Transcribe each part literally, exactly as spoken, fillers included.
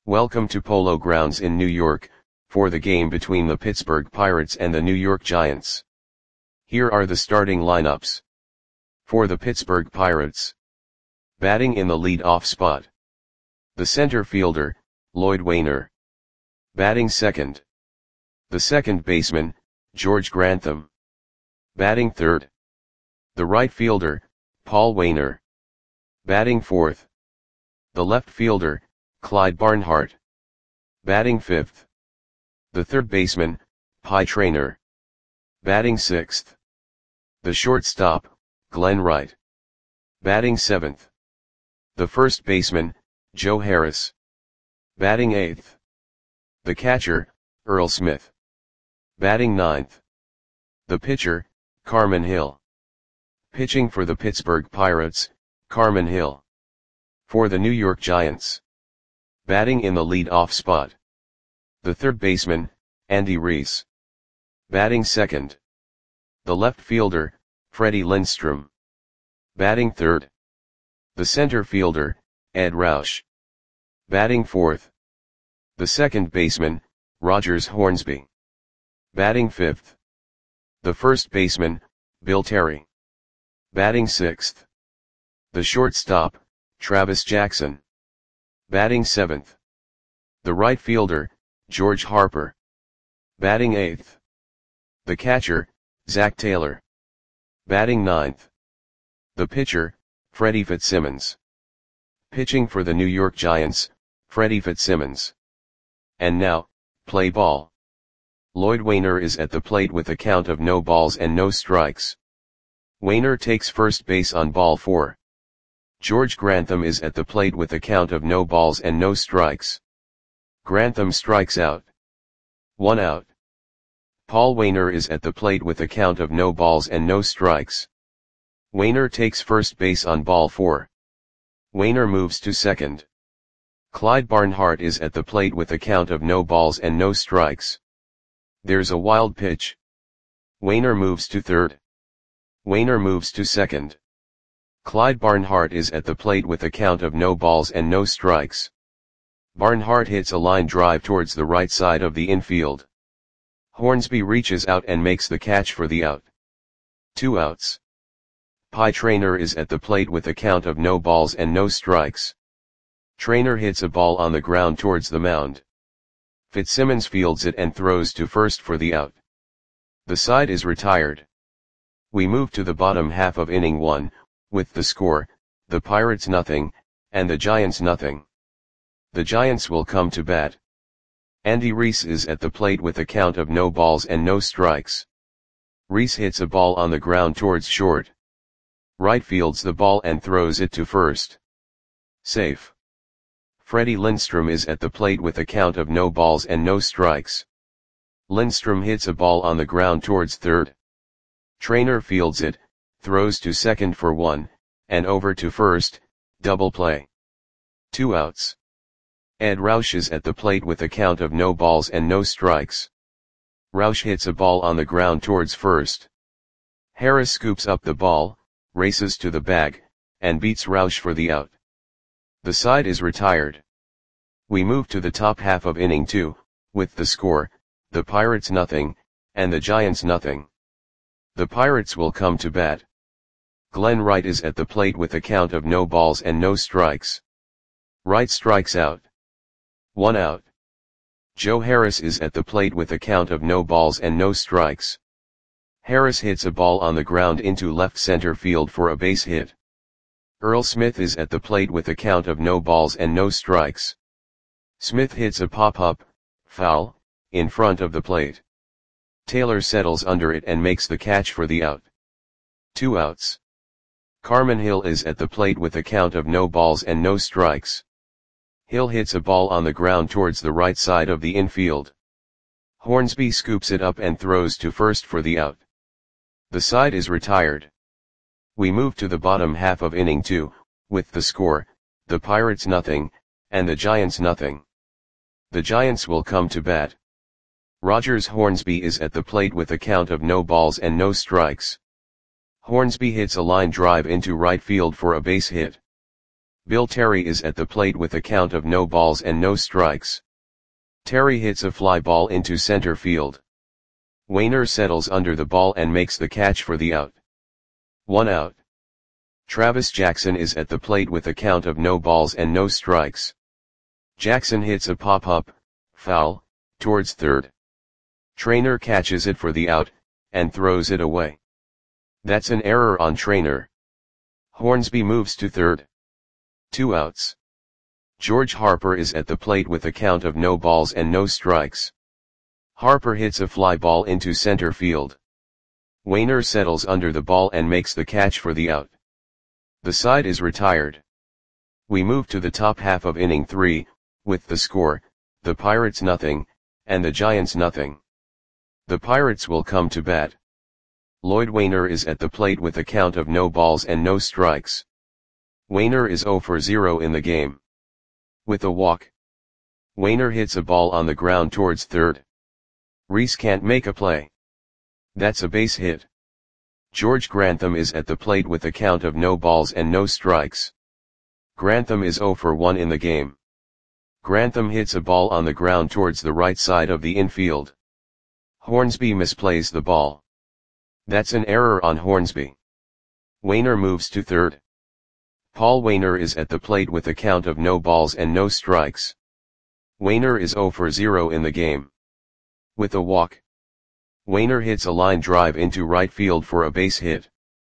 Welcome to Polo Grounds in New York, for the game between the Pittsburgh Pirates and the New York Giants. Here are the starting lineups. For the Pittsburgh Pirates. Batting in the lead-off spot. The center fielder, Lloyd Waner. Batting second. The second baseman, George Grantham. Batting third. The right fielder, Paul Waner. Batting fourth. The left fielder, Clyde Barnhart. Batting fifth. The third baseman, Pie Traynor. Batting sixth. The shortstop, Glenn Wright. Batting seventh. The first baseman, Joe Harris. Batting eighth. The catcher, Earl Smith. Batting ninth. The pitcher, Carmen Hill. Pitching for the Pittsburgh Pirates, Carmen Hill. For the New York Giants. Batting in the lead-off spot. The third baseman, Andy Reese. Batting second. The left fielder, Freddie Lindstrom. Batting third. The center fielder, Ed Roush. Batting fourth. The second baseman, Rogers Hornsby. Batting fifth. The first baseman, Bill Terry. Batting sixth. The shortstop, Travis Jackson. Batting seventh. The right fielder, George Harper. Batting eighth. The catcher, Zach Taylor. Batting ninth. The pitcher, Freddie Fitzsimmons. Pitching for the New York Giants, Freddie Fitzsimmons. And now, play ball. Lloyd Waner is at the plate with a count of no balls and no strikes. Waner takes first base on ball four. George Grantham is at the plate with a count of no balls and no strikes. Grantham strikes out. One out. Paul Waner is at the plate with a count of no balls and no strikes. Waner takes first base on ball four. Waner moves to second. Clyde Barnhart is at the plate with a count of no balls and no strikes. There's a wild pitch. Waner moves to third. Waner moves to second. Clyde Barnhart is at the plate with a count of no balls and no strikes. Barnhart hits a line drive towards the right side of the infield. Hornsby reaches out and makes the catch for the out. Two outs. Pie Traynor is at the plate with a count of no balls and no strikes. Traynor hits a ball on the ground towards the mound. Fitzsimmons fields it and throws to first for the out. The side is retired. We move to the bottom half of inning one, with the score, the Pirates nothing, and the Giants nothing. The Giants will come to bat. Andy Reese is at the plate with a count of no balls and no strikes. Reese hits a ball on the ground towards short. Wright fields the ball and throws it to first. Safe. Freddie Lindstrom is at the plate with a count of no balls and no strikes. Lindstrom hits a ball on the ground towards third. Traynor fields it, throws to second for one, and over to first, double play. Two outs. Ed Roush is at the plate with a count of no balls and no strikes. Roush hits a ball on the ground towards first. Harris scoops up the ball, races to the bag, and beats Roush for the out. The side is retired. We move to the top half of inning two, with the score, the Pirates nothing, and the Giants nothing. The Pirates will come to bat. Glenn Wright is at the plate with a count of no balls and no strikes. Wright strikes out. One out. Joe Harris is at the plate with a count of no balls and no strikes. Harris hits a ball on the ground into left center field for a base hit. Earl Smith is at the plate with a count of no balls and no strikes. Smith hits a pop-up, foul, in front of the plate. Taylor settles under it and makes the catch for the out. Two outs. Carmen Hill is at the plate with a count of no balls and no strikes. Hill hits a ball on the ground towards the right side of the infield. Hornsby scoops it up and throws to first for the out. The side is retired. We move to the bottom half of inning two, with the score, the Pirates nothing, and the Giants nothing. The Giants will come to bat. Rogers Hornsby is at the plate with a count of no balls and no strikes. Hornsby hits a line drive into right field for a base hit. Bill Terry is at the plate with a count of no balls and no strikes. Terry hits a fly ball into center field. Wainer settles under the ball and makes the catch for the out. One out. Travis Jackson is at the plate with a count of no balls and no strikes. Jackson hits a pop-up, foul, towards third. Trainer catches it for the out, and throws it away. That's an error on Trainer. Hornsby moves to third. Two outs. George Harper is at the plate with a count of no balls and no strikes. Harper hits a fly ball into center field. Wainer settles under the ball and makes the catch for the out. The side is retired. We move to the top half of inning three, with the score, the Pirates nothing, and the Giants nothing. The Pirates will come to bat. Lloyd Wainer is at the plate with a count of no balls and no strikes. Wainer is zero for zero in the game. With a walk. Wainer hits a ball on the ground towards third. Reese can't make a play. That's a base hit. George Grantham is at the plate with a count of no balls and no strikes. Grantham is zero for one in the game. Grantham hits a ball on the ground towards the right side of the infield. Hornsby misplays the ball. That's an error on Hornsby. Wainer moves to third. Paul Wainer is at the plate with a count of no balls and no strikes. Wainer is zero for zero in the game. With a walk. Wainer hits a line drive into right field for a base hit.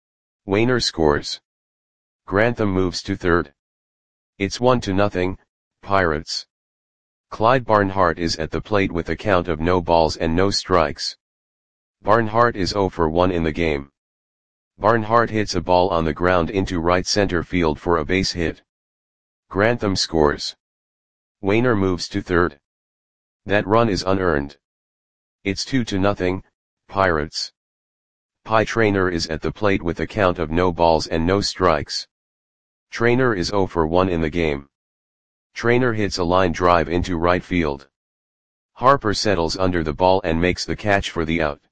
Wainer scores. Grantham moves to third. It's one to nothing, Pirates. Clyde Barnhart is at the plate with a count of no balls and no strikes. Barnhart is zero for one in the game. Barnhart hits a ball on the ground into right center field for a base hit. Grantham scores. Wainer moves to third. That run is unearned. It's two to nothing, Pirates. Pie Trainer is at the plate with a count of no balls and no strikes. Trainer is zero for one in the game. Trainer hits a line drive into right field. Harper settles under the ball and makes the catch for the out.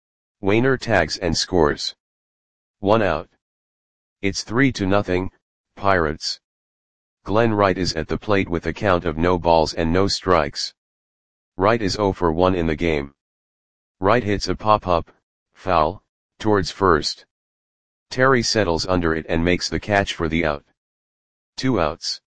Wainer tags and scores. One out. It's three to nothing, Pirates. Glenn Wright is at the plate with a count of no balls and no strikes. Wright is zero for one in the game. Wright hits a pop-up, foul, towards first. Terry settles under it and makes the catch for the out. Two outs.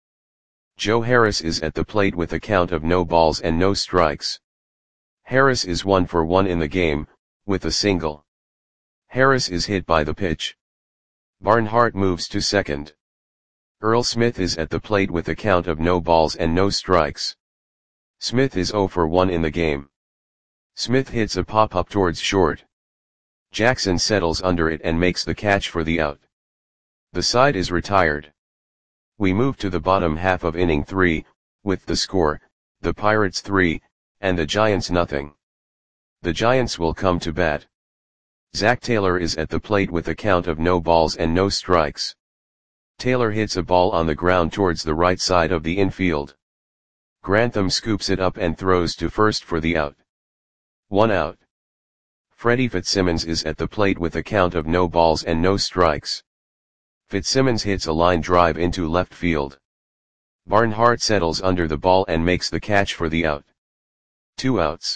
Joe Harris is at the plate with a count of no balls and no strikes. Harris is one for one in the game, with a single. Harris is hit by the pitch. Barnhart moves to second. Earl Smith is at the plate with a count of no balls and no strikes. Smith is zero for one in the game. Smith hits a pop-up towards short. Jackson settles under it and makes the catch for the out. The side is retired. We move to the bottom half of inning three, with the score, the Pirates three, and the Giants nothing. The Giants will come to bat. Zach Taylor is at the plate with a count of no balls and no strikes. Taylor hits a ball on the ground towards the right side of the infield. Grantham scoops it up and throws to first for the out. One out. Freddie Fitzsimmons is at the plate with a count of no balls and no strikes. Fitzsimmons hits a line drive into left field. Barnhart settles under the ball and makes the catch for the out. Two outs.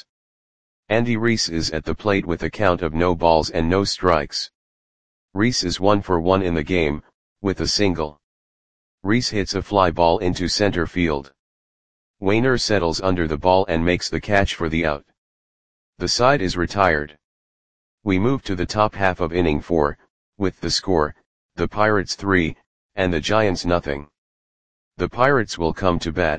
Andy Reese is at the plate with a count of no balls and no strikes. Reese is one for one in the game, with a single. Reese hits a fly ball into center field. Wainer settles under the ball and makes the catch for the out. The side is retired. We move to the top half of inning four, with the score, the Pirates three, and the Giants nothing. The Pirates will come to bat.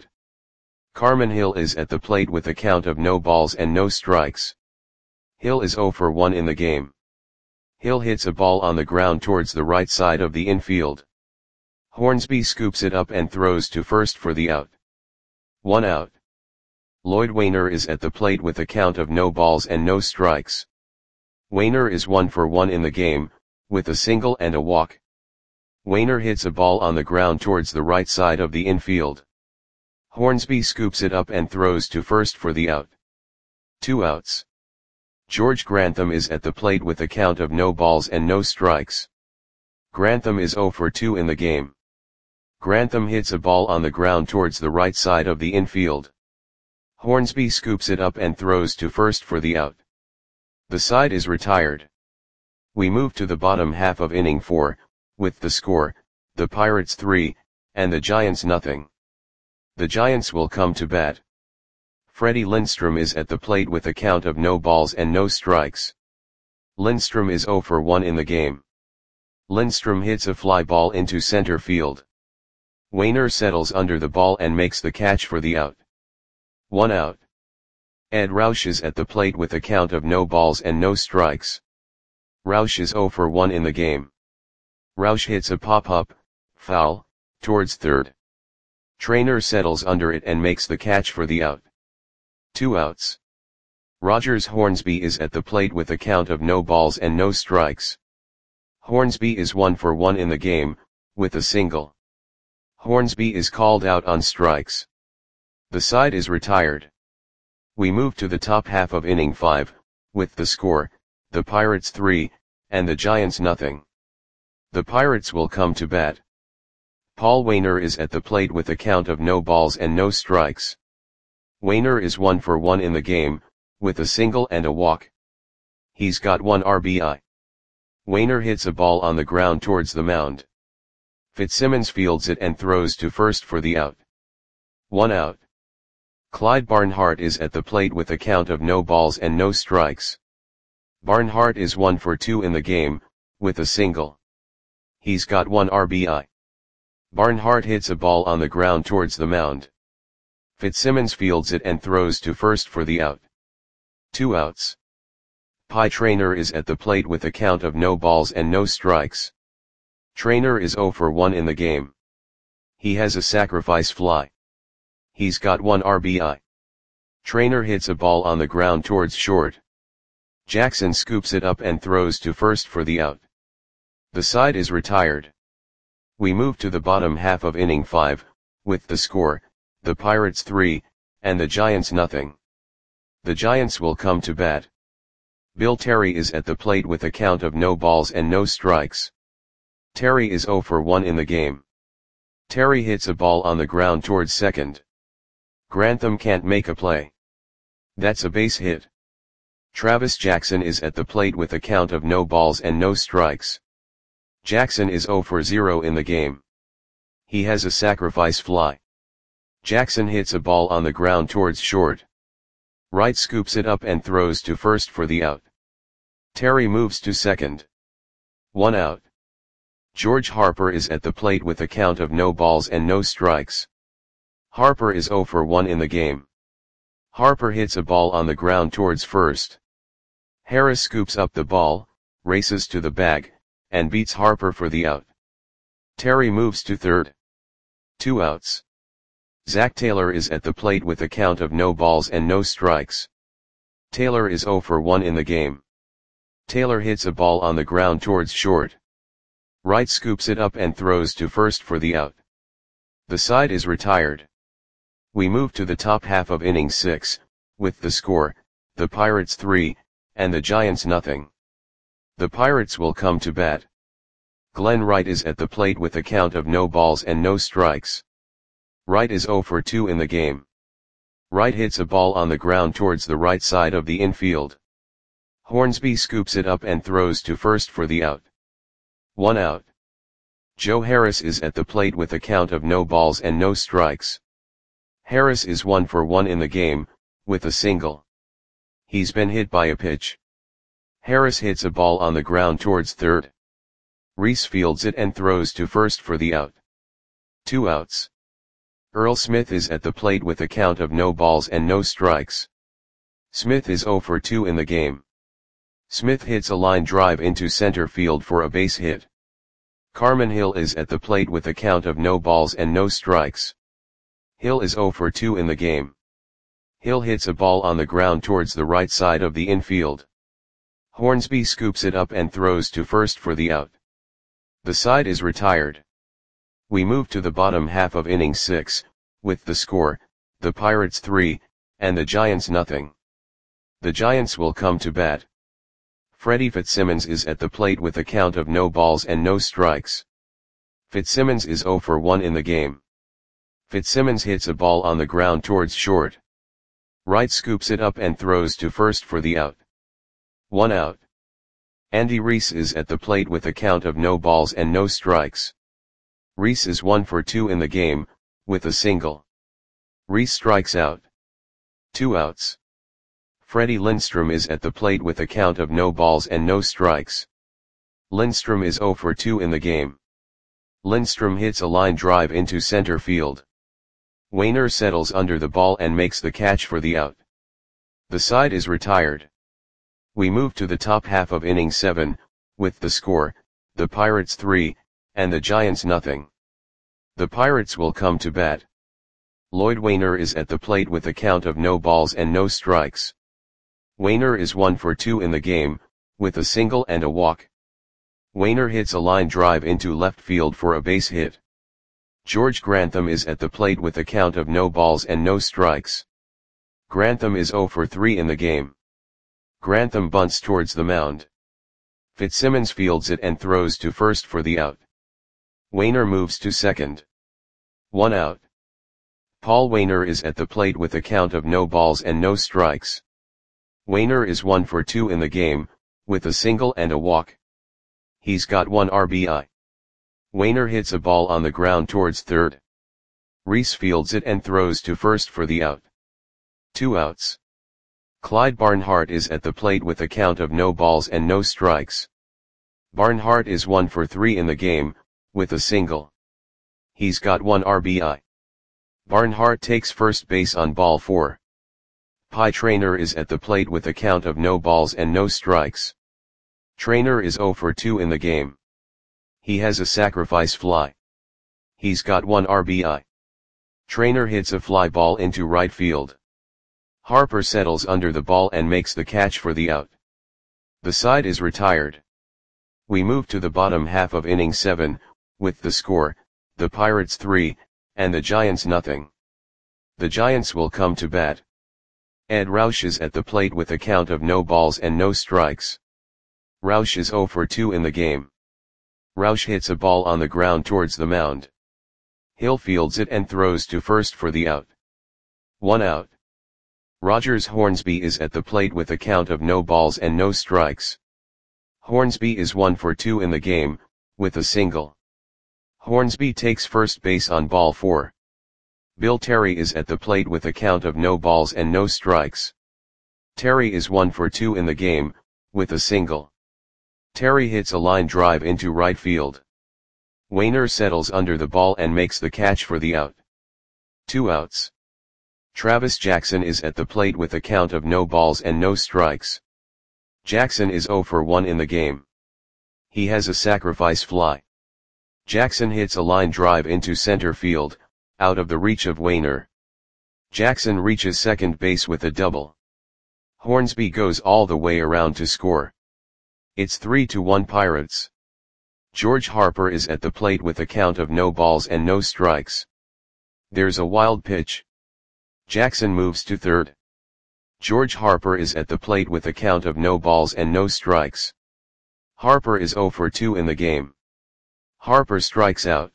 Carmen Hill is at the plate with a count of no balls and no strikes. Hill is zero for one in the game. Hill hits a ball on the ground towards the right side of the infield. Hornsby scoops it up and throws to first for the out. One out. Lloyd Wainer is at the plate with a count of no balls and no strikes. Wainer is one for one in the game, with a single and a walk. Wainer hits a ball on the ground towards the right side of the infield. Hornsby scoops it up and throws to first for the out. Two outs. George Grantham is at the plate with a count of no balls and no strikes. Grantham is zero for two in the game. Grantham hits a ball on the ground towards the right side of the infield. Hornsby scoops it up and throws to first for the out. The side is retired. We move to the bottom half of inning four, with the score, the Pirates three, and the Giants nothing. The Giants will come to bat. Freddie Lindstrom is at the plate with a count of no balls and no strikes. Lindstrom is oh for one in the game. Lindstrom hits a fly ball into center field. Wainer settles under the ball and makes the catch for the out. One out. Ed Roush is at the plate with a count of no balls and no strikes. Roush is oh for one in the game. Roush hits a pop-up, foul, towards third. Trainer settles under it and makes the catch for the out. Two outs. Rogers Hornsby is at the plate with a count of no balls and no strikes. Hornsby is one for one in the game, with a single. Hornsby is called out on strikes. The side is retired. We move to the top half of inning five, with the score, the Pirates three, and the Giants nothing. The Pirates will come to bat. Paul Wainer is at the plate with a count of no balls and no strikes. Wainer is one for one in the game, with a single and a walk. He's got one R B I. Wainer hits a ball on the ground towards the mound. Fitzsimmons fields it and throws to first for the out. One out. Clyde Barnhart is at the plate with a count of no balls and no strikes. Barnhart is one for two in the game, with a single. He's got one R B I. Barnhart hits a ball on the ground towards the mound. Fitzsimmons fields it and throws to first for the out. Two outs. Pie Trainer is at the plate with a count of no balls and no strikes. Trainer is oh for one in the game. He has a sacrifice fly. He's got one R B I. Trainer hits a ball on the ground towards short. Jackson scoops it up and throws to first for the out. The side is retired. We move to the bottom half of inning five, with the score, the Pirates three, and the Giants nothing. The Giants will come to bat. Bill Terry is at the plate with a count of no balls and no strikes. Terry is oh for one in the game. Terry hits a ball on the ground towards second. Grantham can't make a play. That's a base hit. Travis Jackson is at the plate with a count of no balls and no strikes. Jackson is oh for zero in the game. He has a sacrifice fly. Jackson hits a ball on the ground towards short. Wright scoops it up and throws to first for the out. Terry moves to second. One out. George Harper is at the plate with a count of no balls and no strikes. Harper is oh for one in the game. Harper hits a ball on the ground towards first. Harris scoops up the ball, races to the bag, and beats Harper for the out. Terry moves to third. Two outs. Zach Taylor is at the plate with a count of no balls and no strikes. Taylor is oh for one in the game. Taylor hits a ball on the ground towards short. Wright scoops it up and throws to first for the out. The side is retired. We move to the top half of inning six, with the score, the Pirates three, and the Giants nothing. The Pirates will come to bat. Glenn Wright is at the plate with a count of no balls and no strikes. Wright is oh for two in the game. Wright hits a ball on the ground towards the right side of the infield. Hornsby scoops it up and throws to first for the out. One out. Joe Harris is at the plate with a count of no balls and no strikes. Harris is one for one in the game, with a single. He's been hit by a pitch. Harris hits a ball on the ground towards third. Reese fields it and throws to first for the out. Two outs. Earl Smith is at the plate with a count of no balls and no strikes. Smith is oh for two in the game. Smith hits a line drive into center field for a base hit. Carmen Hill is at the plate with a count of no balls and no strikes. Hill is oh for two in the game. Hill hits a ball on the ground towards the right side of the infield. Hornsby scoops it up and throws to first for the out. The side is retired. We move to the bottom half of inning six, with the score, the Pirates three, and the Giants nothing. The Giants will come to bat. Freddie Fitzsimmons is at the plate with a count of no balls and no strikes. Fitzsimmons is zero for one in the game. Fitzsimmons hits a ball on the ground towards short. Wright scoops it up and throws to first for the out. One out. Andy Reese is at the plate with a count of no balls and no strikes. Reese is one for two in the game, with a single. Reese strikes out. Two outs. Freddie Lindstrom is at the plate with a count of no balls and no strikes. Lindstrom is zero for two in the game. Lindstrom hits a line drive into center field. Wainer settles under the ball and makes the catch for the out. The side is retired. We move to the top half of inning seven, with the score, the Pirates three, and the Giants nothing. The Pirates will come to bat. Lloyd Wainer is at the plate with a count of no balls and no strikes. Wainer is one for two in the game, with a single and a walk. Wainer hits a line drive into left field for a base hit. George Grantham is at the plate with a count of no balls and no strikes. Grantham is zero for three in the game. Grantham bunts towards the mound. Fitzsimmons fields it and throws to first for the out. Wainer moves to second. One out. Paul Wainer is at the plate with a count of no balls and no strikes. Wainer is one for two in the game, with a single and a walk. He's got one R B I. Wainer hits a ball on the ground towards third. Reese fields it and throws to first for the out. Two outs. Clyde Barnhart is at the plate with a count of no balls and no strikes. Barnhart is one for three in the game, with a single. He's got one R B I. Barnhart takes first base on ball four. Pie Traynor is at the plate with a count of no balls and no strikes. Traynor is zero for two in the game. He has a sacrifice fly. He's got one R B I. Traynor hits a fly ball into right field. Harper settles under the ball and makes the catch for the out. The side is retired. We move to the bottom half of inning seven, with the score, the Pirates three, and the Giants nothing. The Giants will come to bat. Ed Roush is at the plate with a count of no balls and no strikes. Roush is zero for two in the game. Roush hits a ball on the ground towards the mound. Hill fields it and throws to first for the out. One out. Rogers Hornsby is at the plate with a count of no balls and no strikes. Hornsby is one for two in the game, with a single. Hornsby takes first base on ball four. Bill Terry is at the plate with a count of no balls and no strikes. Terry is one for two in the game, with a single. Terry hits a line drive into right field. Wainer settles under the ball and makes the catch for the out. Two outs. Travis Jackson is at the plate with a count of no balls and no strikes. Jackson is zero for one in the game. He has a sacrifice fly. Jackson hits a line drive into center field, out of the reach of Wainer. Jackson reaches second base with a double. Hornsby goes all the way around to score. It's three to one Pirates. George Harper is at the plate with a count of no balls and no strikes. There's a wild pitch. Jackson moves to third. George Harper is at the plate with a count of no balls and no strikes. Harper is zero for two in the game. Harper strikes out.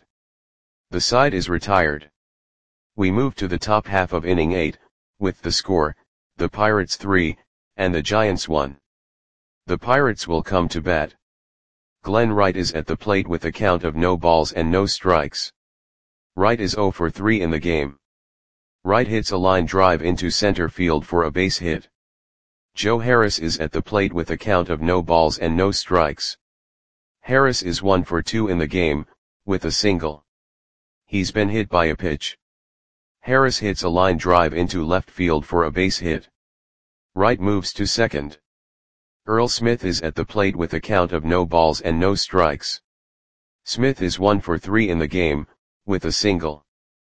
The side is retired. We move to the top half of inning eight, with the score, the Pirates three, and the Giants one. The Pirates will come to bat. Glenn Wright is at the plate with a count of no balls and no strikes. Wright is zero for three in the game. Wright hits a line drive into center field for a base hit. Joe Harris is at the plate with a count of no balls and no strikes. Harris is one for two in the game, with a single. He's been hit by a pitch. Harris hits a line drive into left field for a base hit. Wright moves to second. Earl Smith is at the plate with a count of no balls and no strikes. Smith is one for three in the game, with a single.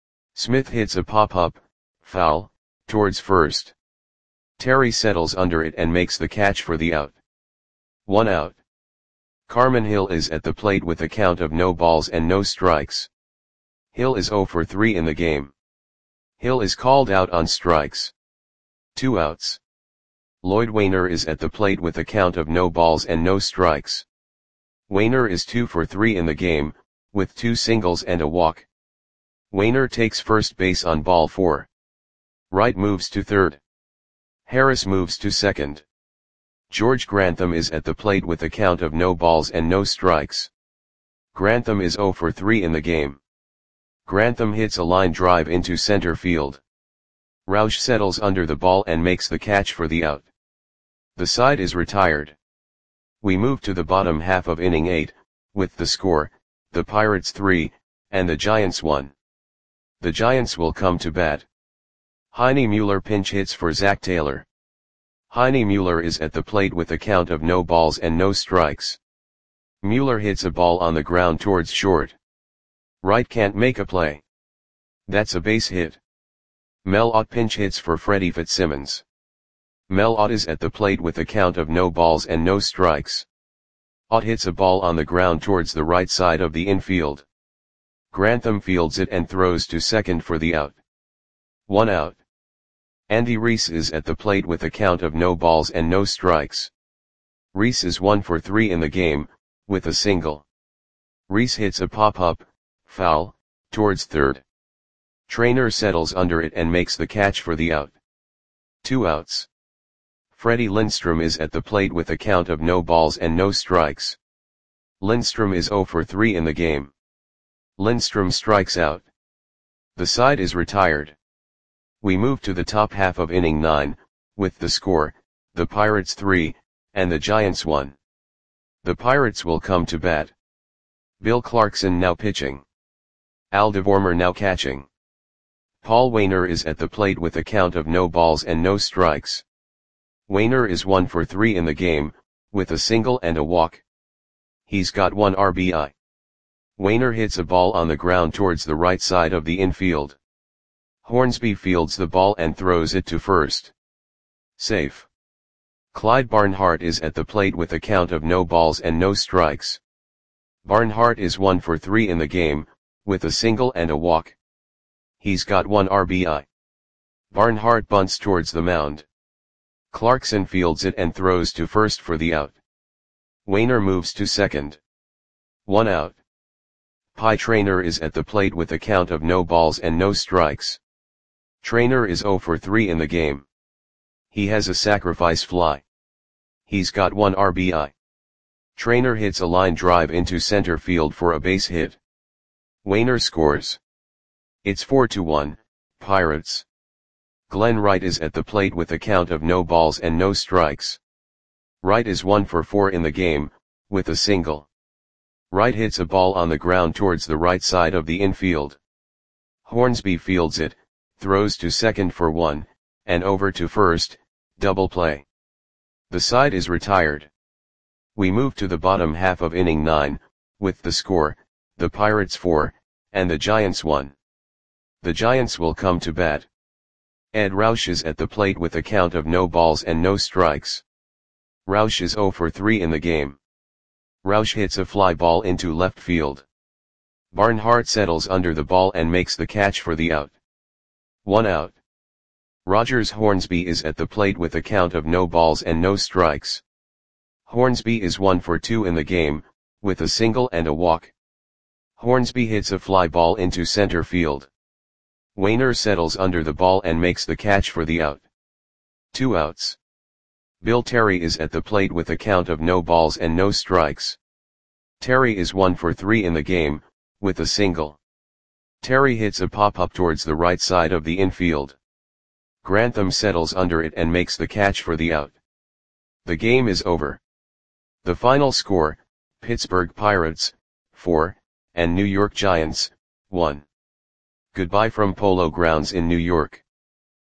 Smith hits a pop-up, foul, towards first. Terry settles under it and makes the catch for the out. One out. Carmen Hill is at the plate with a count of no balls and no strikes. Hill is zero for three in the game. Hill is called out on strikes. Two outs. Lloyd Wainer is at the plate with a count of no balls and no strikes. Wainer is two for three in the game, with two singles and a walk. Wainer takes first base on ball four. Wright moves to third. Harris moves to second. George Grantham is at the plate with a count of no balls and no strikes. Grantham is oh for three in the game. Grantham hits a line drive into center field. Roush settles under the ball and makes the catch for the out. The side is retired. We move to the bottom half of inning eight, with the score, the Pirates three, and the Giants one. The Giants will come to bat. Heine Mueller pinch hits for Zach Taylor. Heine Mueller is at the plate with a count of no balls and no strikes. Mueller hits a ball on the ground towards short. Wright can't make a play. That's a base hit. Mel Ott pinch hits for Freddie Fitzsimmons. Mel Ott is at the plate with a count of no balls and no strikes. Ott hits a ball on the ground towards the right side of the infield. Grantham fields it and throws to second for the out. One out. Andy Reese is at the plate with a count of no balls and no strikes. Reese is one for three in the game, with a single. Reese hits a pop-up, foul, towards third. Trainer settles under it and makes the catch for the out. Two outs. Freddie Lindstrom is at the plate with a count of no balls and no strikes. Lindstrom is oh for three in the game. Lindstrom strikes out. The side is retired. We move to the top half of inning nine, with the score, the Pirates three, and the Giants one. The Pirates will come to bat. Bill Clarkson now pitching. Al DeVormer now catching. Paul Wainer is at the plate with a count of no balls and no strikes. Wainer is one for three in the game, with a single and a walk. He's got one R B I. Wainer hits a ball on the ground towards the right side of the infield. Hornsby fields the ball and throws it to first. Safe. Clyde Barnhart is at the plate with a count of no balls and no strikes. Barnhart is one for three in the game, with a single and a walk. He's got one R B I. Barnhart bunts towards the mound. Clarkson fields it and throws to first for the out. Wainer moves to second. One out. Pie Traynor is at the plate with a count of no balls and no strikes. Traynor is oh for three in the game. He has a sacrifice fly. He's got one R B I. Traynor hits a line drive into center field for a base hit. Wainer scores. It's four to one, Pirates. Glenn Wright is at the plate with a count of no balls and no strikes. Wright is one for four in the game, with a single. Wright hits a ball on the ground towards the right side of the infield. Hornsby fields it, throws to second for one, and over to first, double play. The side is retired. We move to the bottom half of inning nine, with the score, the Pirates four, and the Giants one. The Giants will come to bat. Ed Roush is at the plate with a count of no balls and no strikes. Roush is oh for three in the game. Roush hits a fly ball into left field. Barnhart settles under the ball and makes the catch for the out. One out. Rogers Hornsby is at the plate with a count of no balls and no strikes. Hornsby is one for two in the game, with a single and a walk. Hornsby hits a fly ball into center field. Wainer settles under the ball and makes the catch for the out. Two outs. Bill Terry is at the plate with a count of no balls and no strikes. Terry is one for three in the game, with a single. Terry hits a pop-up towards the right side of the infield. Grantham settles under it and makes the catch for the out. The game is over. The final score, Pittsburgh Pirates, four, and New York Giants, one. Goodbye from Polo Grounds in New York.